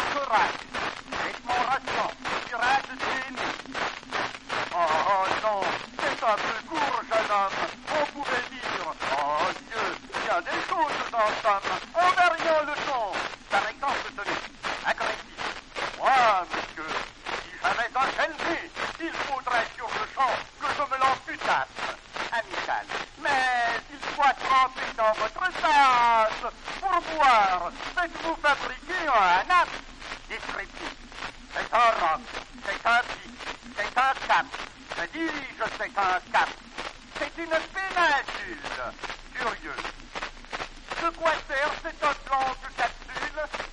courage. Avec mon ration, tirage de oh non, c'est un peu court, jeune homme. On pouvait dire, oh Dieu, il y a des choses dans ça. En variant le ton. Par exemple, tenez, agressif. Moi, monsieur, si j'avais un tel il faudrait sur le champ que je me lance une tasse. Amical. Mais il soit trempé dans votre tasse. Pour boire, faites-vous fabriquer un âme. Descriptif. C'est un roc, c'est un pic, c'est un cap. Je dis, c'est un cap. C'est une péninsule. Curieux. De quoi sert cette blanche capsule